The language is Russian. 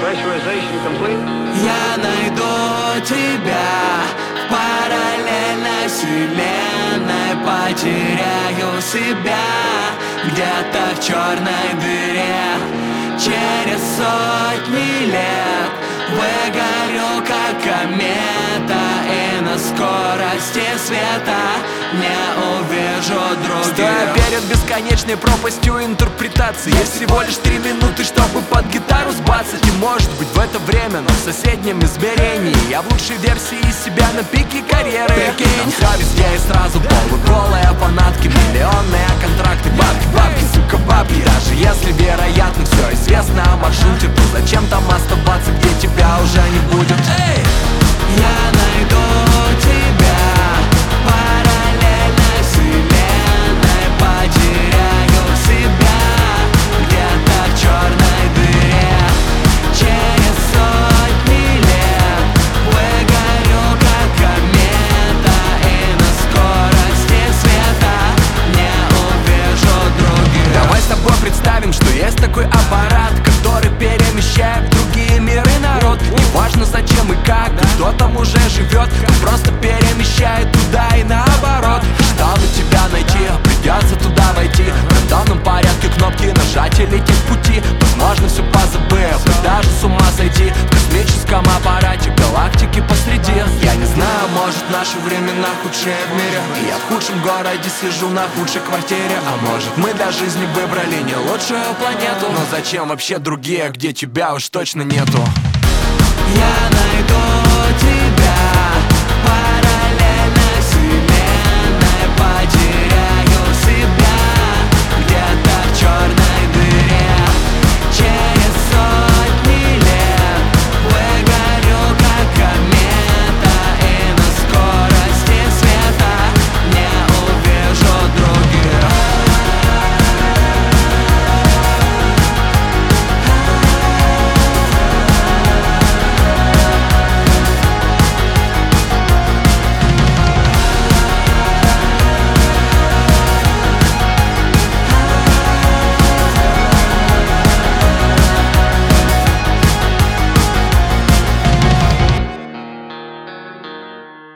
Я найду тебя в параллельной вселенной, потеряю себя где-то в черной дыре. Через сотни лет выгорю, как комета, и на скорости света не увижу других. Стоя перед бесконечной пропастью интерпретации, есть всего лишь 3 минуты, чтобы под гитару сбацать. И может быть в это время, но в соседнем измерении я в лучшей версии себя на пике карьеры. Прикинь, все везде и сразу полуголые фанатки, миллионные контракты, бабки, бабки, сука, бабки. Даже если вероятно все известно о маршруте, то зачем там оставаться, где тебя уже не будет? Эй! Я найду тебя в параллельной вселенной, потеряю себя где-то в черной дыре. Через сотни лет выгорю, как комета, и на скорости света не увижу других. Давай с тобой представим, что есть такой аппарат, который перемещает в другие миры народ. Неважно зачем и как, кто там уже живет, он просто перемещает туда и наоборот. Чтобы тебя найти, придется туда войти, в рандомном порядке кнопки нажать и лететь в пути. Возможно все позабыл, и даже с ума сойти в космическом аппарате галактики посреди. Я не знаю, может наши времена худшие в мире, и я в худшем городе сижу на худшей квартире. А может мы для жизни выбрали не лучшую планету. Но зачем вообще другие, где тебя уж точно нету? Я